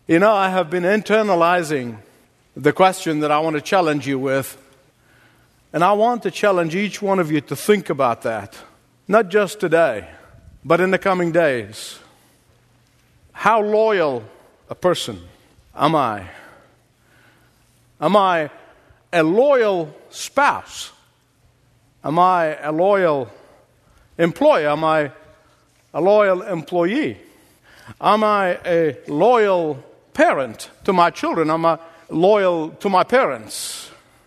You know, I have been internalizing the question that I want to challenge you with. And I want to challenge each one of you to think about that. Not just today, but in the coming days. How loyal a person am I? Am I a loyal spouse? Am I a loyal employer? Am I a loyal employee? Am I a loyal parent to my children? Am I loyal to my parents?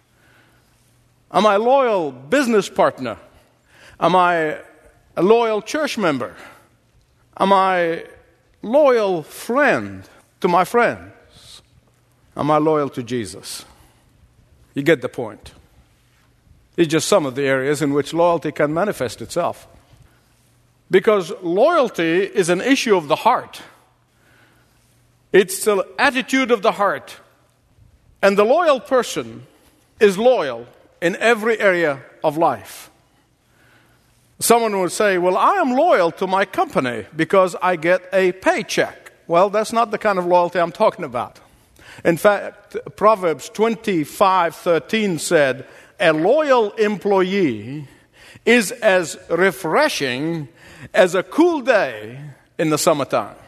Am I a loyal business partner? Am I a loyal church member? Am I a loyal friend to my friends? Am I loyal to Jesus? You get the point. It's just some of the areas in which loyalty can manifest itself. Because loyalty is an issue of the heart. It's the attitude of the heart. And the loyal person is loyal in every area of life. Someone would say, well, I am loyal to my company because I get a paycheck. Well, that's not the kind of loyalty I'm talking about. In fact, Proverbs 25:13 said, a loyal employee is as refreshing as a cool day in the summertime.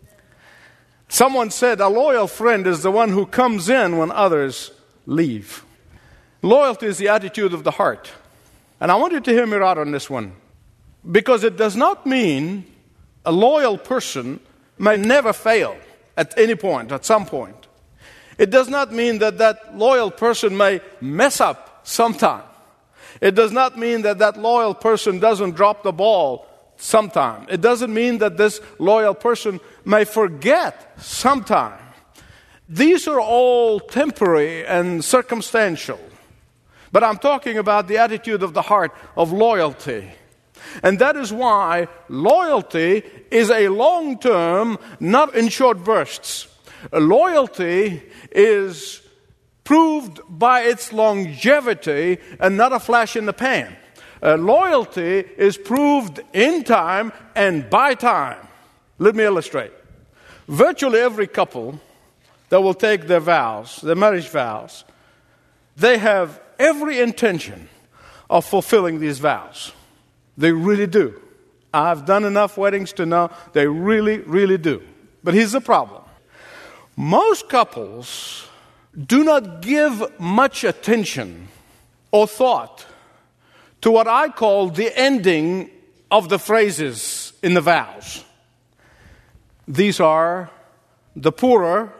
Someone said a loyal friend is the one who comes in when others leave. Loyalty is the attitude of the heart. And I want you to hear me out on this one. Because it does not mean a loyal person may never fail at any point, at some point. It does not mean that that loyal person may mess up sometime. It does not mean that that loyal person doesn't drop the ball sometime. It doesn't mean that this loyal person may forget sometime. These are all temporary and circumstantial. But I'm talking about the attitude of the heart of loyalty. And that is why loyalty is a long-term, not in short bursts. Loyalty is proved by its longevity and not a flash in the pan. Loyalty is proved in time and by time. Let me illustrate. Virtually every couple that will take their vows, their marriage vows, they have every intention of fulfilling these vows. They really do. I've done enough weddings to know they really, really do. But here's the problem. Most couples do not give much attention or thought to what I call the ending of the phrases in the vows. These are the poorer,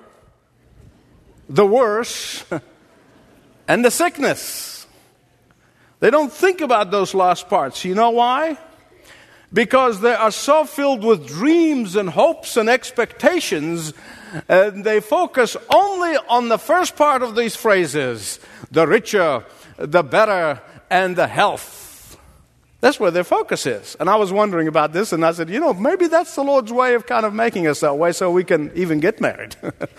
the worse, and the sickness. They don't think about those last parts. You know why? Because they are so filled with dreams and hopes and expectations, and they focus only on the first part of these phrases, the richer, the better, and the health. That's where their focus is. And I was wondering about this, and I said, maybe that's the Lord's way of kind of making us that way so we can even get married.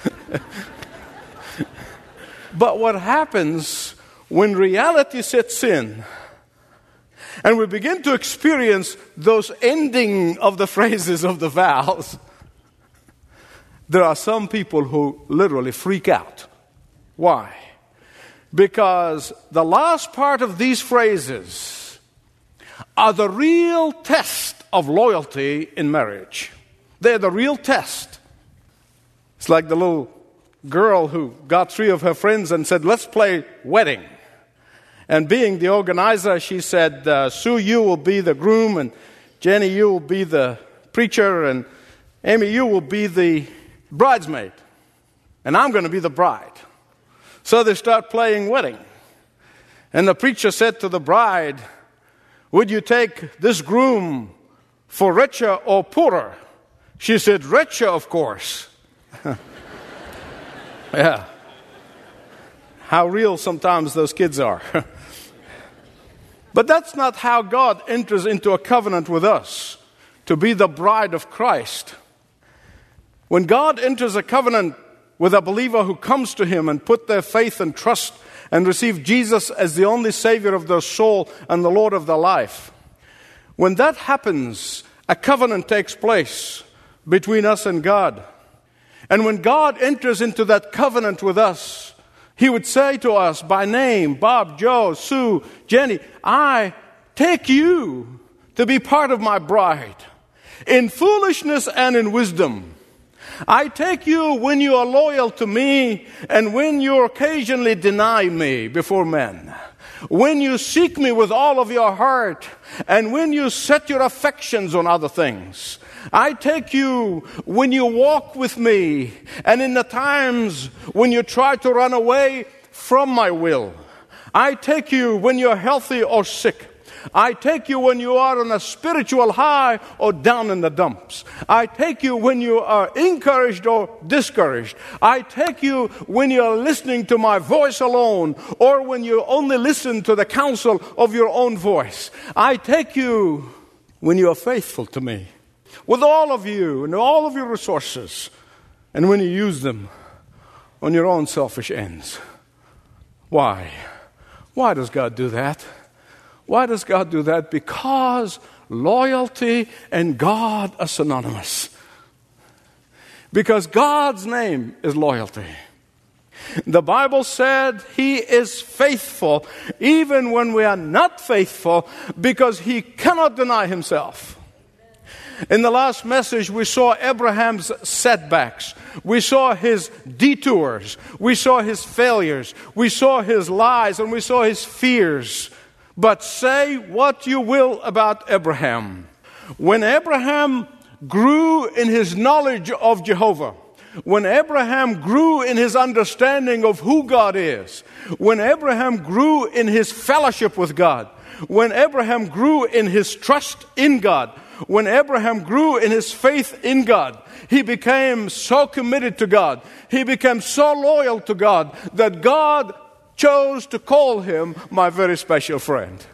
But what happens when reality sets in and we begin to experience those ending of the phrases of the vows, there are some people who literally freak out. Why? Because the last part of these phrases are the real test of loyalty in marriage. They're the real test. It's like the little girl who got 3 of her friends and said, let's play wedding. And being the organizer, she said, Sue, you will be the groom, and Jenny, you will be the preacher, and Amy, you will be the bridesmaid, and I'm going to be the bride. So they start playing wedding. And the preacher said to the bride, would you take this groom for richer or poorer? She said, richer, of course. Yeah. How real sometimes those kids are. But that's not how God enters into a covenant with us, to be the bride of Christ. When God enters a covenant with a believer who comes to Him and put their faith and trust and receive Jesus as the only Savior of their soul and the Lord of their life, when that happens, a covenant takes place between us and God. And when God enters into that covenant with us, He would say to us by name, Bob, Joe, Sue, Jenny, I take you to be part of my bride in foolishness and in wisdom. I take you when you are loyal to me and when you occasionally deny me before men. When you seek me with all of your heart and when you set your affections on other things. I take you when you walk with me and in the times when you try to run away from my will. I take you when you're healthy or sick. I take you when you are on a spiritual high or down in the dumps. I take you when you are encouraged or discouraged. I take you when you are listening to my voice alone or when you only listen to the counsel of your own voice. I take you when you are faithful to me with all of you and all of your resources and when you use them on your own selfish ends. Why? Why does God do that? Why does God do that? Because loyalty and God are synonymous. Because God's name is loyalty. The Bible said He is faithful even when we are not faithful because He cannot deny Himself. In the last message, we saw Abraham's setbacks. We saw his detours. We saw his failures. We saw his lies and we saw his fears. But say what you will about Abraham. When Abraham grew in his knowledge of Jehovah, when Abraham grew in his understanding of who God is, when Abraham grew in his fellowship with God, when Abraham grew in his trust in God, when Abraham grew in his faith in God, he became so committed to God, he became so loyal to God, that God chose to call him my very special friend.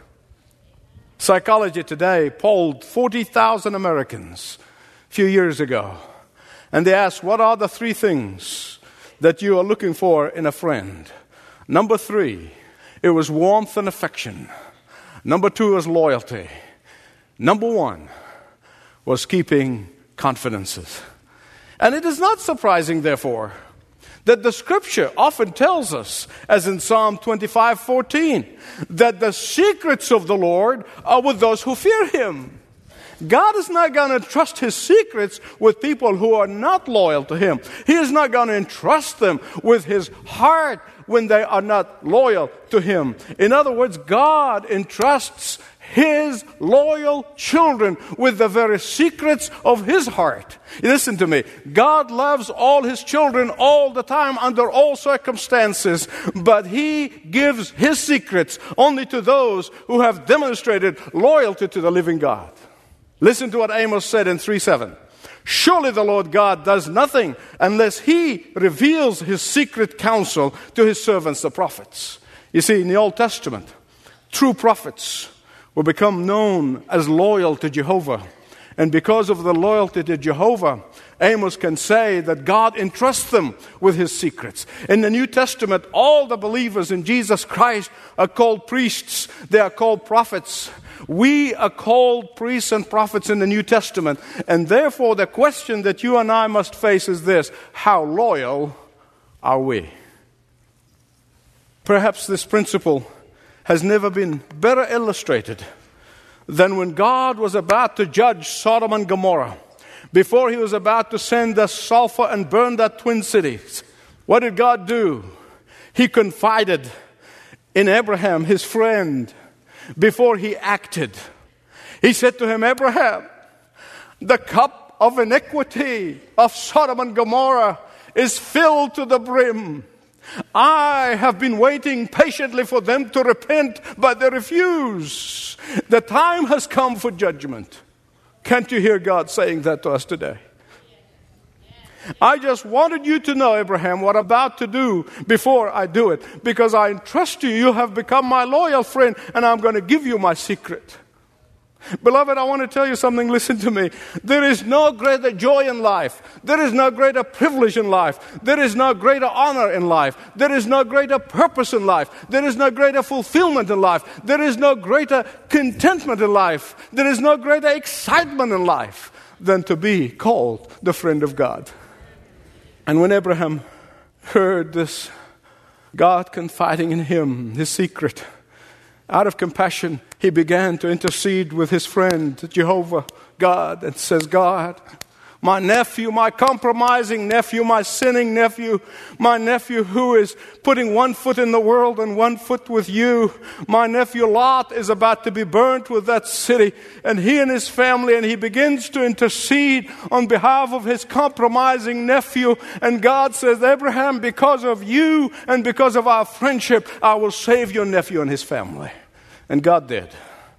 Psychology Today polled 40,000 Americans a few years ago. And they asked, what are the 3 things that you are looking for in a friend? Number 3, it was warmth and affection. Number 2 was loyalty. Number 1 was keeping confidences. And it is not surprising, therefore, that the Scripture often tells us, as in Psalm 25:14, that the secrets of the Lord are with those who fear Him. God is not going to trust His secrets with people who are not loyal to Him. He is not going to entrust them with His heart when they are not loyal to Him. In other words, God entrusts His loyal children with the very secrets of His heart. Listen to me. God loves all His children all the time under all circumstances, but He gives His secrets only to those who have demonstrated loyalty to the living God. Listen to what Amos said in 3:7. Surely the Lord God does nothing unless He reveals His secret counsel to His servants, the prophets. You see, in the Old Testament, true prophets will become known as loyal to Jehovah. And because of the loyalty to Jehovah, Amos can say that God entrusts them with His secrets. In the New Testament, all the believers in Jesus Christ are called priests. They are called prophets. We are called priests and prophets in the New Testament. And therefore, the question that you and I must face is this: how loyal are we? Perhaps this principle has never been better illustrated than when God was about to judge Sodom and Gomorrah. Before He was about to send the sulfur and burn that twin cities, what did God do? He confided in Abraham, his friend, before He acted. He said to him, Abraham, the cup of iniquity of Sodom and Gomorrah is filled to the brim. I have been waiting patiently for them to repent, but they refuse. The time has come for judgment. Can't you hear God saying that to us today? I just wanted you to know, Abraham, what I'm about to do before I do it. Because I entrust you. You have become my loyal friend, and I'm going to give you my secret. Beloved, I want to tell you something. Listen to me. There is no greater joy in life. There is no greater privilege in life. There is no greater honor in life. There is no greater purpose in life. There is no greater fulfillment in life. There is no greater contentment in life. There is no greater excitement in life than to be called the friend of God. And when Abraham heard this, God confiding in him his secret, out of compassion, he began to intercede with his friend, Jehovah God, and says, God, my nephew, my compromising nephew, my sinning nephew, my nephew who is putting one foot in the world and one foot with you. My nephew Lot is about to be burnt with that city, and he and his family, and he begins to intercede on behalf of his compromising nephew. And God says, Abraham, because of you and because of our friendship, I will save your nephew and his family. And God did.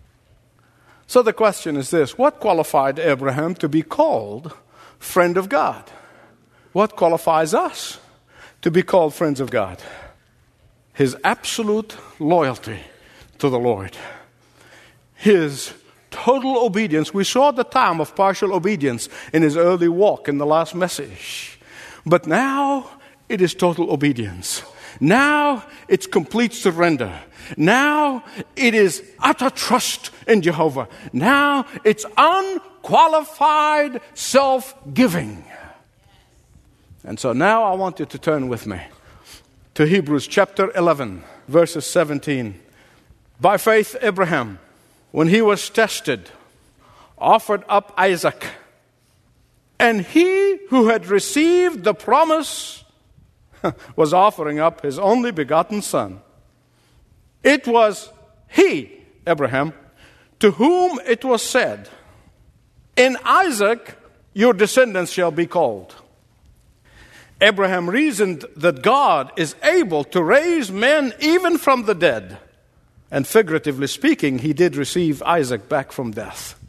So the question is this: what qualified Abraham to be called friend of God? What qualifies us to be called friends of God? His absolute loyalty to the Lord. His total obedience. We saw the time of partial obedience in his early walk in the last message. But now it is total obedience. Now it's complete surrender. Now it is utter trust in Jehovah. Now it's unqualified self-giving. And so now I want you to turn with me to Hebrews chapter 11, verses 17. By faith, Abraham, when he was tested, offered up Isaac. And he who had received the promise was offering up his only begotten son. It was he, Abraham, to whom it was said, in Isaac your descendants shall be called. Abraham reasoned that God is able to raise men even from the dead. And figuratively speaking, he did receive Isaac back from death.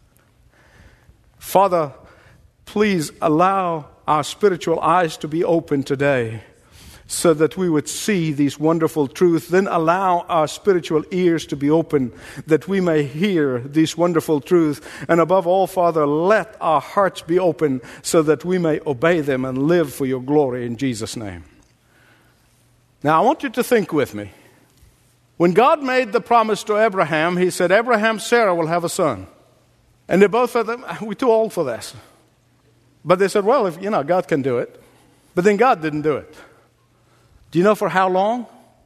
Father, please allow our spiritual eyes to be open today, so that we would see these wonderful truths. Then allow our spiritual ears to be open, that we may hear these wonderful truths. And above all, Father, let our hearts be open so that we may obey them and live for your glory in Jesus' name. Now, I want you to think with me. When God made the promise to Abraham, he said, Abraham, Sarah will have a son. And they both said, we're too old for this. But they said, well, if God can do it. But then God didn't do it. Do you know for how long?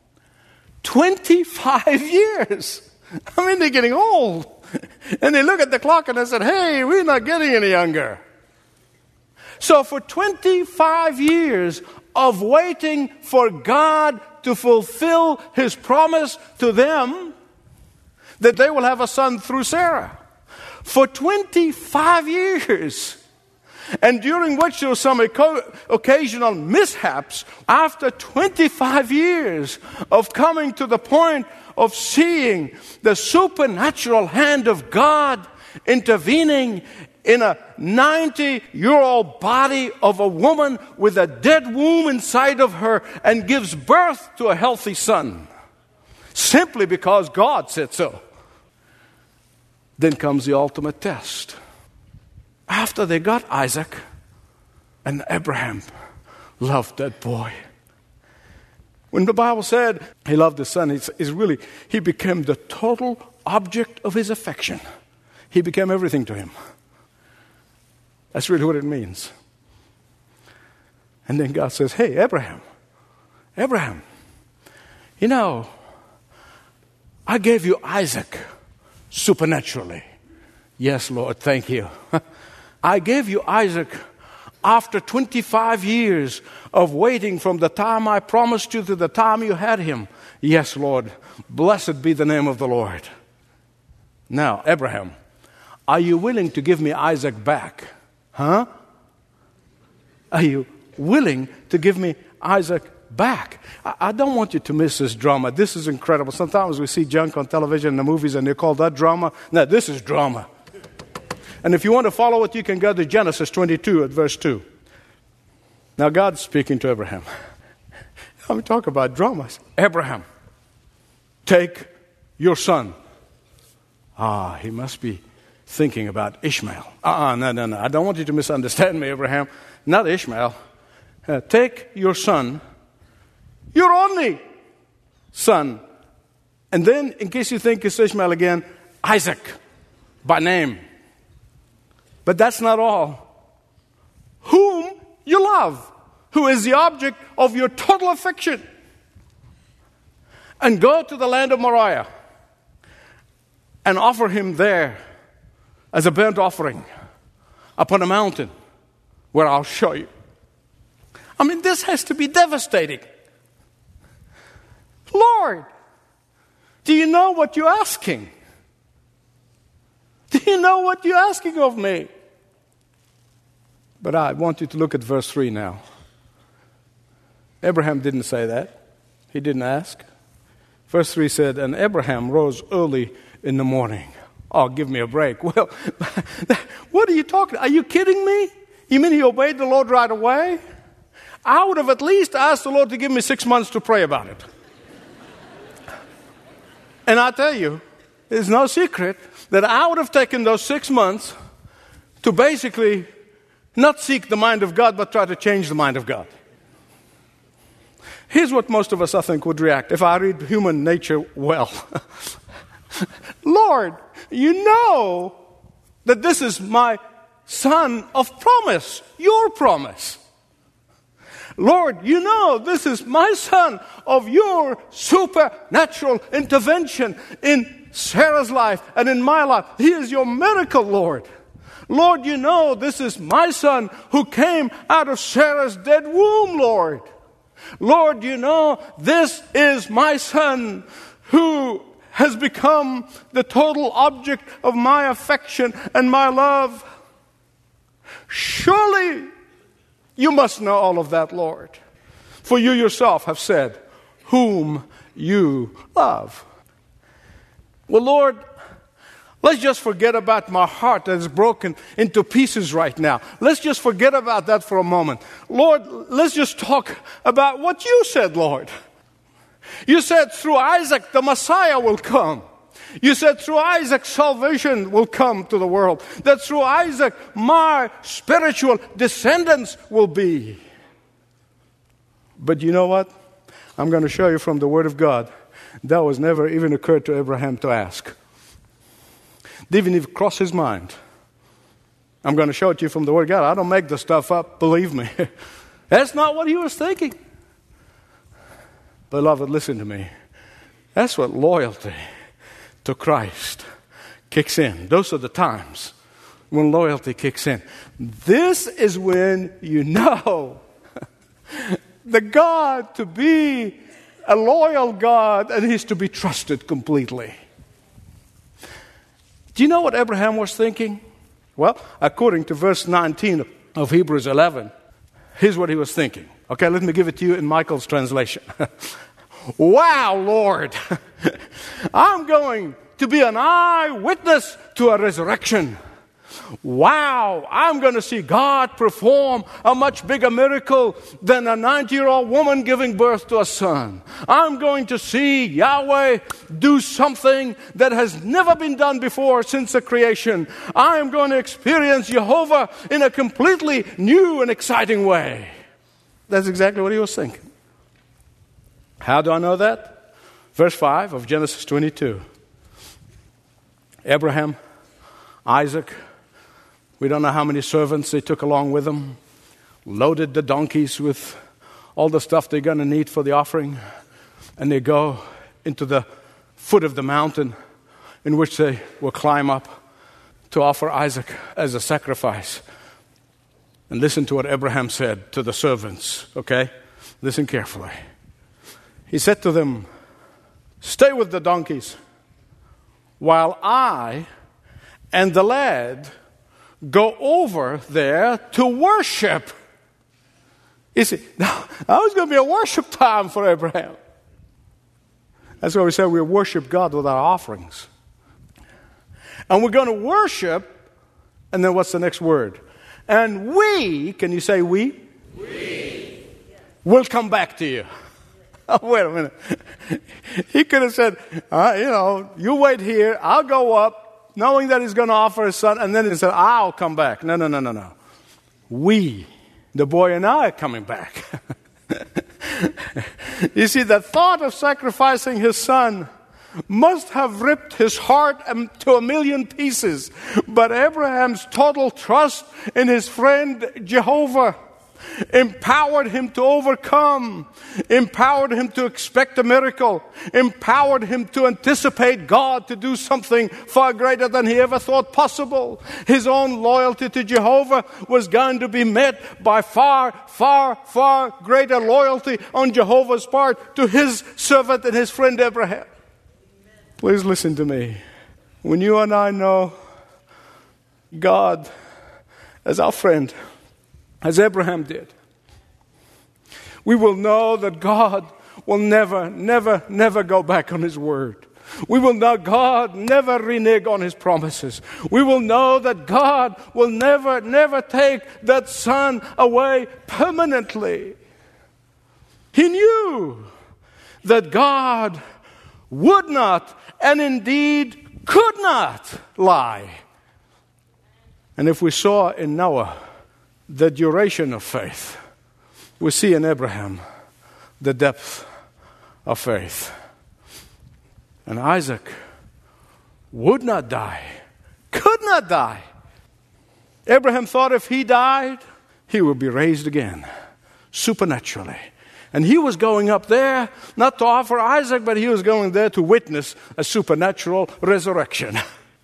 25 years. I mean, they're getting old. And they look at the clock and they said, hey, we're not getting any younger. So for 25 years of waiting for God to fulfill his promise to them that they will have a son through Sarah. For 25 years. And during which there were some occasional mishaps, after 25 years of coming to the point of seeing the supernatural hand of God intervening in a 90-year-old body of a woman with a dead womb inside of her and gives birth to a healthy son, simply because God said so. Then comes the ultimate test. After they got Isaac, and Abraham loved that boy. When the Bible said he loved his son, he became the total object of his affection. He became everything to him. That's really what it means. And then God says, hey, Abraham, I gave you Isaac supernaturally. Yes, Lord, thank you. I gave you Isaac after 25 years of waiting from the time I promised you to the time you had him. Yes, Lord, blessed be the name of the Lord. Now, Abraham, are you willing to give me Isaac back? Huh? Are you willing to give me Isaac back? I don't want you to miss this drama. This is incredible. Sometimes we see junk on television and the movies and they call that drama. No, this is drama. And if you want to follow it, you can go to Genesis 22 at verse 2. Now God's speaking to Abraham. I'm talking about dramas. Abraham, take your son. He must be thinking about Ishmael. No. I don't want you to misunderstand me, Abraham. Not Ishmael. Take your son, your only son. And then, in case you think it's Ishmael again, Isaac, by name. But that's not all. Whom you love. who is the object of your total affection, and go to the land of Moriah and offer him there as a burnt offering upon a mountain where I'll show you. I mean, this has to be devastating. Lord, do you know what you're asking? Do you know what you're asking of me? But I want you to look at verse 3 now. Abraham didn't say that. He didn't ask. Verse 3 said, and Abraham rose early in the morning. Oh, give me a break. Well, what are you talking? Are you kidding me? You mean he obeyed the Lord right away? I would have at least asked the Lord to give me 6 months to pray about it. And I tell you, it's no secret that I would have taken those 6 months to basically not seek the mind of God, but try to change the mind of God. Here's what most of us, I think, would react if I read human nature well. Lord, you know that this is my son of promise, your promise. Lord, you know this is my son of your supernatural intervention in Sarah's life and in my life. He is your miracle, Lord. Lord, you know this is my son who came out of Sarah's dead womb, Lord. Lord, you know this is my son who has become the total object of my affection and my love. Surely you must know all of that, Lord. For you yourself have said, whom you love. Well, Lord, let's just forget about my heart that is broken into pieces right now. Let's just forget about that for a moment. Lord, let's just talk about what you said, Lord. You said through Isaac the Messiah will come. You said through Isaac salvation will come to the world. That through Isaac my spiritual descendants will be. But you know what? I'm going to show you from the Word of God. That was never even occurred to Abraham to ask. Didn't even cross his mind. I'm going to show it to you from the Word of God. I don't make the stuff up, believe me. That's not what he was thinking. Beloved, listen to me. That's what loyalty to Christ kicks in. Those are the times when loyalty kicks in. This is when you know the God to be a loyal God and He's to be trusted completely. Do you know what Abraham was thinking? Well, according to verse 19 of Hebrews 11, here's what he was thinking. Okay, let me give it to you in Michael's translation. Wow, Lord, I'm going to be an eyewitness to a resurrection. Wow, I'm going to see God perform a much bigger miracle than a 90-year-old woman giving birth to a son. I'm going to see Yahweh do something that has never been done before since the creation. I am going to experience Jehovah in a completely new and exciting way. That's exactly what he was thinking. How do I know that? Verse 5 of Genesis 22. Abraham, Isaac, we don't know how many servants they took along with them, loaded the donkeys with all the stuff they're going to need for the offering, and they go into the foot of the mountain in which they will climb up to offer Isaac as a sacrifice. And listen to what Abraham said to the servants, okay? Listen carefully. He said to them, "Stay with the donkeys while I and the lad go over there to worship." You see, now that was going to be a worship time for Abraham. That's why we say we worship God with our offerings. And we're going to worship, and then what's the next word? And we, can you say we? We. We'll come back to you. Oh, wait a minute. He could have said, you wait here, I'll go up, knowing that he's going to offer his son, and then he said, I'll come back. No. We, the boy and I, are coming back. You see, the thought of sacrificing his son must have ripped his heart to a million pieces. But Abraham's total trust in his friend Jehovah empowered him to overcome, empowered him to expect a miracle, empowered him to anticipate God to do something far greater than he ever thought possible. His own loyalty to Jehovah was going to be met by far, far, far greater loyalty on Jehovah's part to his servant and his friend Abraham. Please listen to me. When you and I know God as our friend, as Abraham did, we will know that God will never, never, never go back on his word. We will know God never renege on his promises. We will know that God will never, never take that son away permanently. He knew that God would not and indeed could not lie. And if we saw in Noah the duration of faith, we see in Abraham the depth of faith. And Isaac would not die, could not die. Abraham thought if he died, he would be raised again, supernaturally. And he was going up there not to offer Isaac, but he was going there to witness a supernatural resurrection.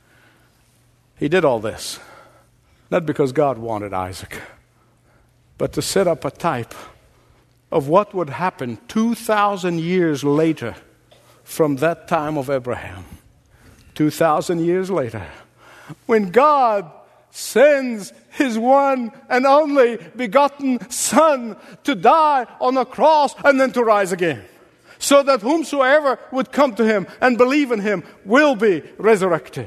He did all this, not because God wanted Isaac, but to set up a type of what would happen 2,000 years later from that time of Abraham. 2,000 years later, when God sends his one and only begotten Son to die on a cross and then to rise again, so that whomsoever would come to him and believe in him will be resurrected.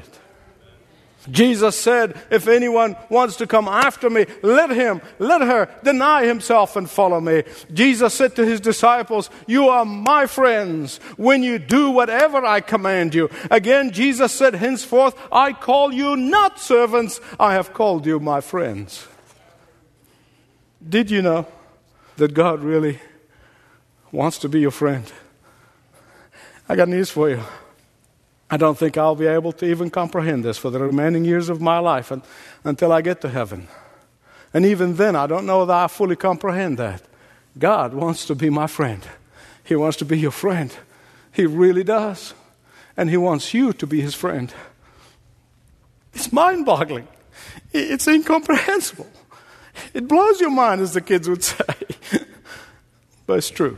Jesus said, if anyone wants to come after me, let her deny himself and follow me. Jesus said to his disciples, you are my friends when you do whatever I command you. Again, Jesus said, henceforth, I call you not servants, I have called you my friends. Did you know that God really wants to be your friend? I got news for you. I don't think I'll be able to even comprehend this for the remaining years of my life until I get to heaven. And even then, I don't know that I fully comprehend that. God wants to be my friend. He wants to be your friend. He really does. And he wants you to be his friend. It's mind-boggling. It's incomprehensible. It blows your mind, as the kids would say. But it's true.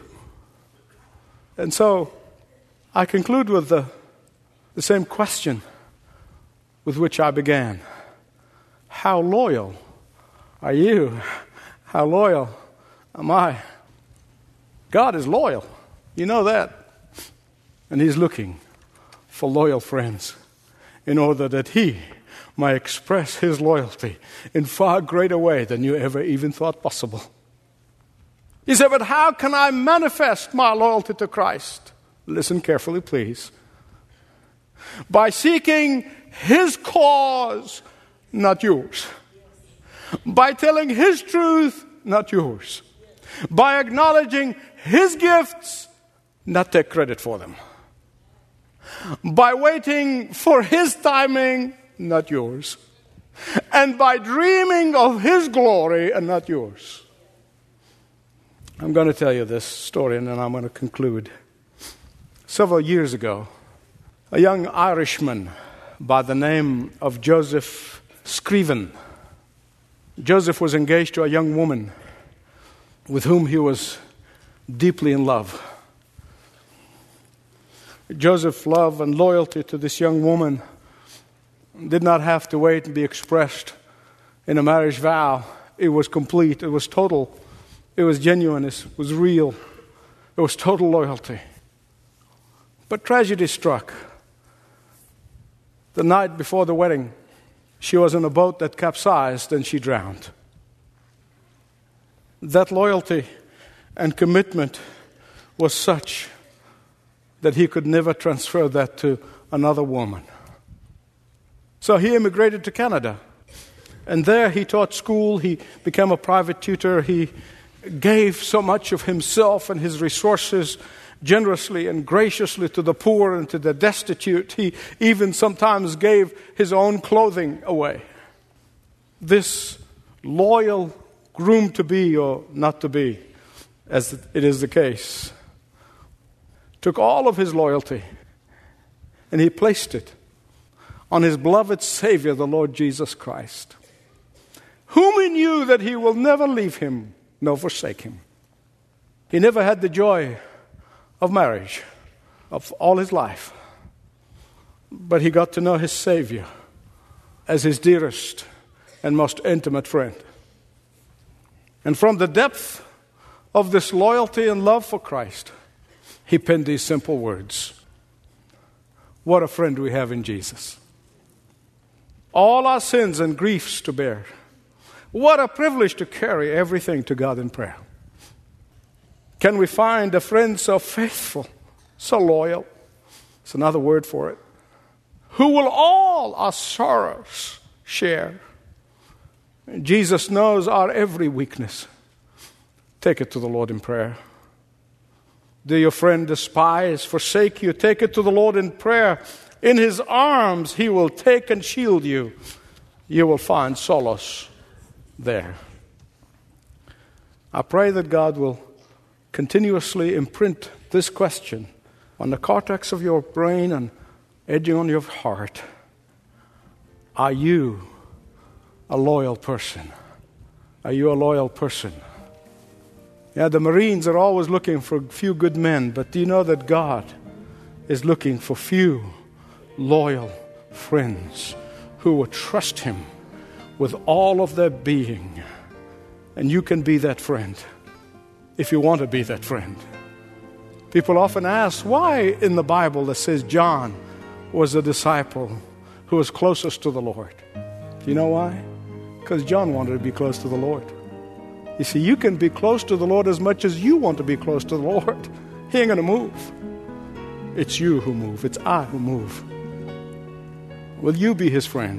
And so, I conclude with the same question with which I began. How loyal are you? How loyal am I? God is loyal. You know that. And he's looking for loyal friends in order that he might express his loyalty in far greater way than you ever even thought possible. You say, but how can I manifest my loyalty to Christ? Listen carefully, please. By seeking his cause, not yours. By telling his truth, not yours. By acknowledging his gifts, not take credit for them. By waiting for his timing, not yours. And by dreaming of his glory and not yours. I'm going to tell you this story and then I'm going to conclude. Several years ago, a young Irishman by the name of Joseph Scriven. Joseph was engaged to a young woman with whom he was deeply in love. Joseph's love and loyalty to this young woman did not have to wait and be expressed in a marriage vow. It was complete, it was total, it was genuine, it was real, it was total loyalty. But tragedy struck. The night before the wedding, she was in a boat that capsized and she drowned. That loyalty and commitment was such that he could never transfer that to another woman. So he immigrated to Canada. And there he taught school, he became a private tutor, he gave so much of himself and his resources generously and graciously to the poor and to the destitute. He even sometimes gave his own clothing away. This loyal groomed to be or not to be, as it is the case. Took all of his loyalty and he placed it on his beloved Savior, the Lord Jesus Christ, whom he knew that he will never leave him nor forsake him. He never had the joy of marriage of all his life, but he got to know his Savior as his dearest and most intimate friend. And from the depth of this loyalty and love for Christ, he penned these simple words. What a friend we have in Jesus. All our sins and griefs to bear. What a privilege to carry everything to God in prayer. Can we find a friend so faithful, so loyal? It's another word for it. Who will all our sorrows share? Jesus knows our every weakness. Take it to the Lord in prayer. Do your friend despise, forsake you? Take it to the Lord in prayer. In his arms he will take and shield you. You will find solace there. I pray that God will continuously imprint this question on the cortex of your brain and edging on your heart. Are you a loyal person? Are you a loyal person? Yeah, the Marines are always looking for a few good men, but do you know that God is looking for few loyal friends who will trust him with all of their being? And you can be that friend if you want to be that friend. People often ask why in the Bible it says John was the disciple who was closest to the Lord. Do you know why? Because John wanted to be close to the Lord. You see, you can be close to the Lord as much as you want to be close to the Lord. He ain't going to move. It's you who move. It's I who move. Will you be his friend?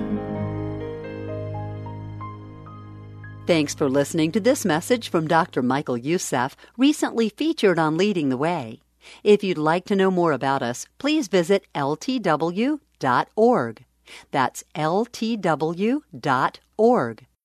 Thanks for listening to this message from Dr. Michael Youssef, recently featured on Leading the Way. If you'd like to know more about us, please visit ltw.org. That's ltw.org.